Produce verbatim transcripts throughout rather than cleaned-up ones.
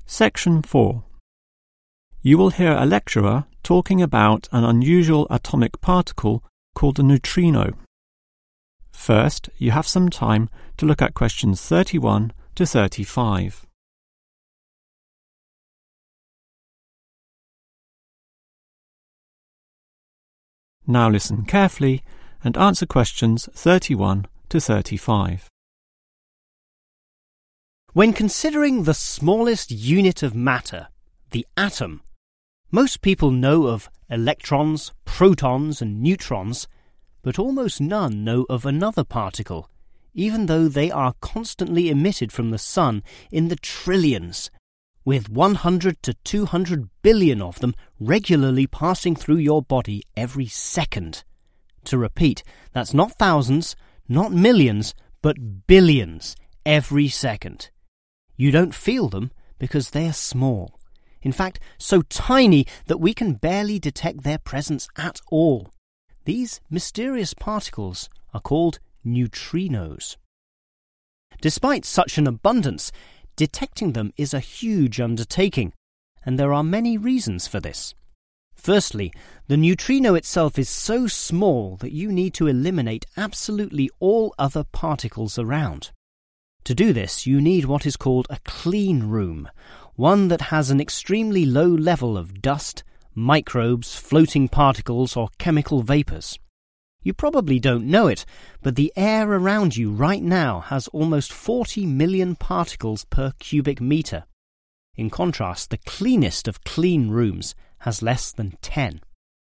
Section four. You will hear a lecturer talking about an unusual atomic particle called a neutrino. First, you have some time to look at questions thirty-one to thirty-five. Now listen carefully and answer questions thirty-one to thirty-five. When considering the smallest unit of matter, the atom, most people know of electrons, protons and neutrons, but almost none know of another particle, even though they are constantly emitted from the sun in the trillions, with one hundred to two hundred billion of them regularly passing through your body every second. To repeat, that's not thousands, not millions, but billions every second. You don't feel them because they are small. In fact, so tiny that we can barely detect their presence at all. These mysterious particles are called neutrinos. Despite such an abundance, detecting them is a huge undertaking, and there are many reasons for this. Firstly, the neutrino itself is so small that you need to eliminate absolutely all other particles around. To do this, you need what is called a clean room, one that has an extremely low level of dust, microbes, floating particles, or chemical vapours. You probably don't know it, but the air around you right now has almost forty million particles per cubic metre. In contrast, the cleanest of clean rooms has less than ten.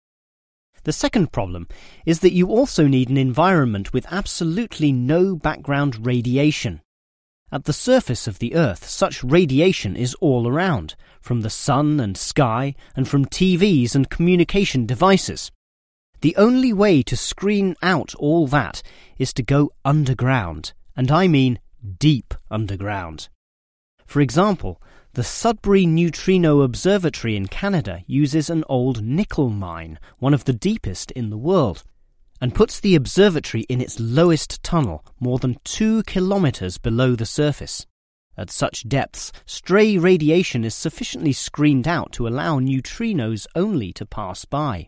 The second problem is that you also need an environment with absolutely no background radiation. At the surface of the Earth, such radiation is all around, from the sun and sky, and from T Vs and communication devices. The only way to screen out all that is to go underground, and I mean deep underground. For example, the Sudbury Neutrino Observatory in Canada uses an old nickel mine, one of the deepest in the world, and puts the observatory in its lowest tunnel, more than two kilometres below the surface. At such depths, stray radiation is sufficiently screened out to allow neutrinos only to pass by.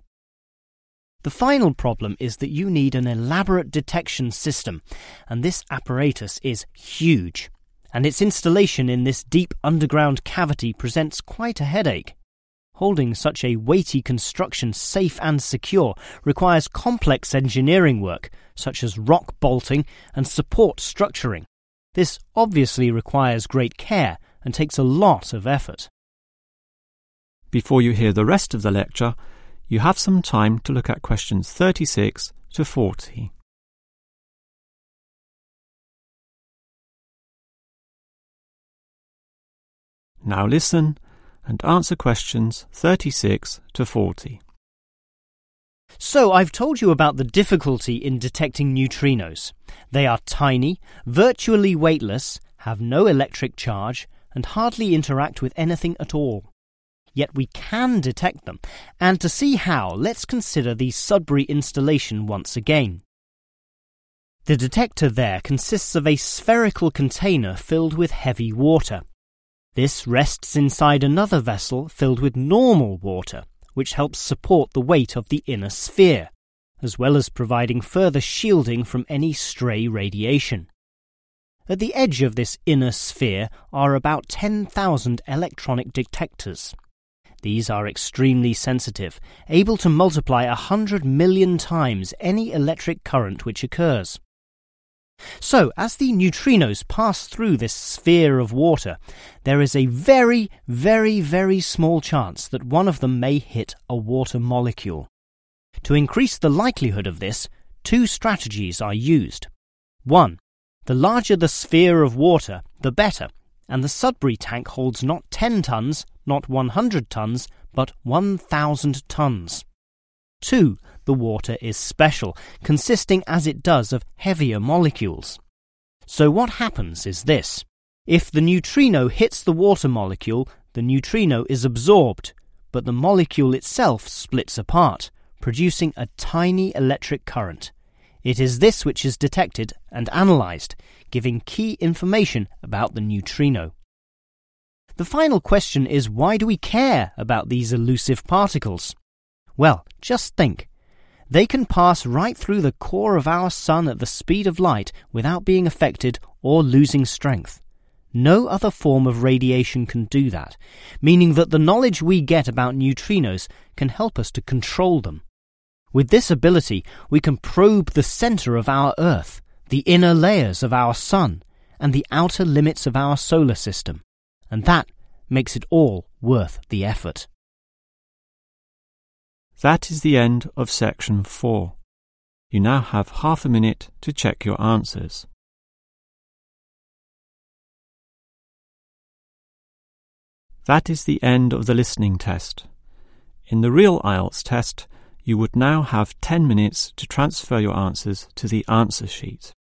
The final problem is that you need an elaborate detection system, and this apparatus is huge, and its installation in this deep underground cavity presents quite a headache. Holding such a weighty construction safe and secure requires complex engineering work, such as rock bolting and support structuring. This obviously requires great care and takes a lot of effort. Before you hear the rest of the lecture, you have some time to look at questions thirty-six to forty. Now listen and answer questions thirty-six to forty. So I've told you about the difficulty in detecting neutrinos. They are tiny, virtually weightless, have no electric charge, and hardly interact with anything at all. Yet we can detect them, and to see how, let's consider the Sudbury installation once again. The detector there consists of a spherical container filled with heavy water. This rests inside another vessel filled with normal water, which helps support the weight of the inner sphere, as well as providing further shielding from any stray radiation. At the edge of this inner sphere are about ten thousand electronic detectors. These are extremely sensitive, able to multiply a hundred million times any electric current which occurs. So, as the neutrinos pass through this sphere of water, there is a very, very, very small chance that one of them may hit a water molecule. To increase the likelihood of this, two strategies are used. One, the larger the sphere of water, the better, and the Sudbury tank holds not ten tons, not one hundred tons, but one thousand tons. Two, the water is special, consisting as it does of heavier molecules. So what happens is this. If the neutrino hits the water molecule, the neutrino is absorbed, but the molecule itself splits apart, producing a tiny electric current. It is this which is detected and analysed, giving key information about the neutrino. The final question is, why do we care about these elusive particles? Well, just think. They can pass right through the core of our sun at the speed of light without being affected or losing strength. No other form of radiation can do that, meaning that the knowledge we get about neutrinos can help us to control them. With this ability, we can probe the center of our Earth, the inner layers of our sun, and the outer limits of our solar system. And that makes it all worth the effort. That is the end of section four. You now have half a minute to check your answers. That is the end of the listening test. In the real I E L T S test, you would now have ten minutes to transfer your answers to the answer sheet.